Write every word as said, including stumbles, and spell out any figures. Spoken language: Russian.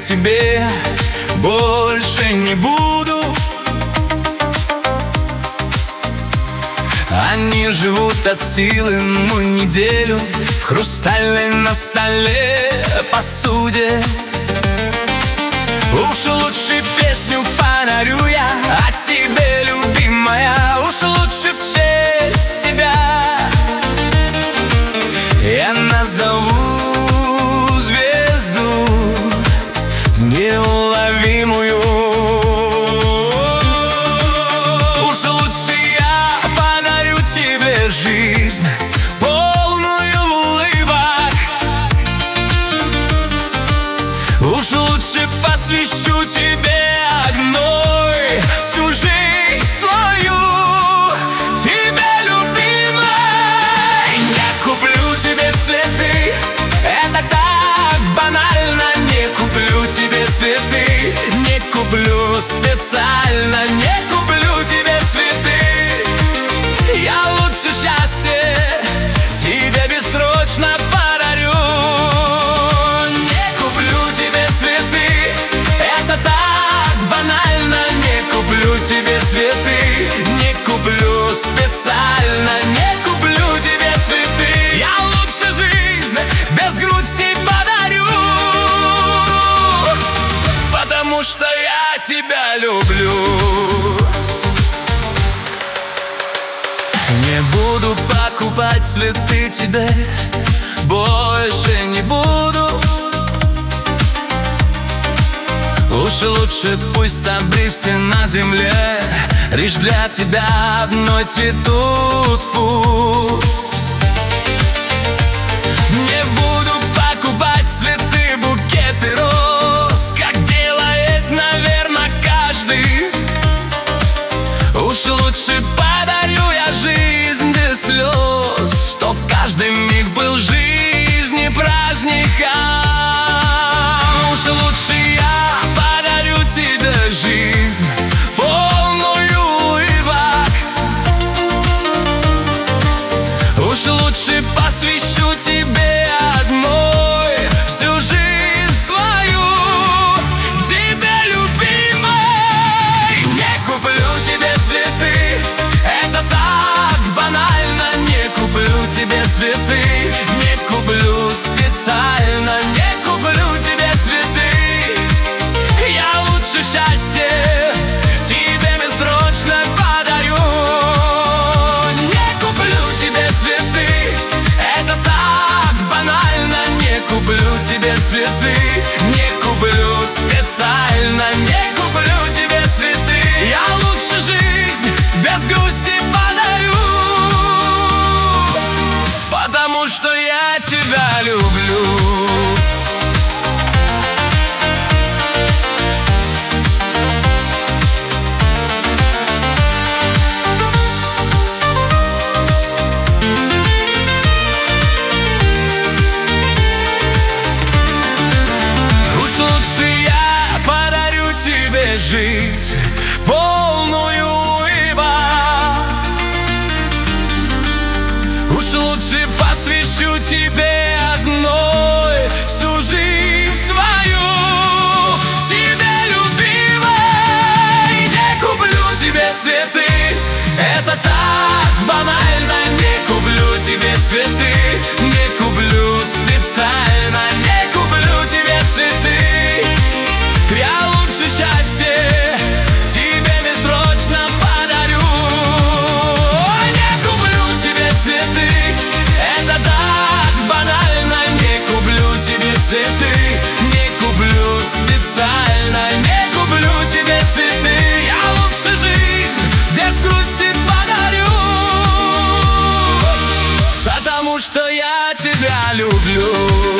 тебе больше не буду. Они живут от силы, мы неделю в хрустальной на столе посуде. Уж лучше песню подарю я о тебе, любимая, уж лучше в честь тебя я назову звезду неуловимую. Уж лучше я подарю тебе жизнь, полную улыбок. Уж лучше посвящу тебе одной всю жизнь свою. Тебе, любимой, я куплю тебе цветы. Это так банально. Не куплю тебе цветы, не куплю специально. Не куплю тебе цветы. Я лучше счастье тебе бессрочно подарю. Не куплю тебе цветы. Это так банально. Не куплю тебе цветы, не куплю специально. Не куплю тебе цветы. Я лучше жизнь без грусти подарю, потому что я тебя люблю. Не буду покупать цветы тебе, больше не буду. Уж лучше пусть собри все на земле, лишь для тебя одной цветут пусть. Не буду покупать цветы, букеты роз, как делает, наверное, каждый. Уж лучше подарю я жизнь без слез, чтоб каждый миг был жизни праздником. Уж лучше я подарю тебе жизнь, полную улыбок. Уж лучше посвящу тебе одной всю жизнь свою. Тебе, любимой, не куплю тебе цветы. Это так банально. Не куплю тебе цветы, не куплю специально. Не куплю тебе цветы. Я лучше счастье тебе бессрочно подарю. Не куплю тебе цветы. Это так банально. Не куплю тебе цветы, не куплю специально. Не куплю тебе цветы. Я лучше жизнь без грусти подарю, потому что я тебя люблю. Тебе жизнь, полную улыбок. Уж лучше посвящу тебе одной всю жизнь свою. Тебе, любимой, не куплю тебе цветы. Это так банально. Не куплю тебе цветы, не куплю специально. Не куплю тебе цветы. Я лучше счастье тебе бессрочно подарю. Не куплю тебе цветы. Это так банально. Не куплю тебе цветы, не куплю специально. Не куплю тебе цветы. Я лучше жизнь без грусти подарю, потому что я тебя люблю.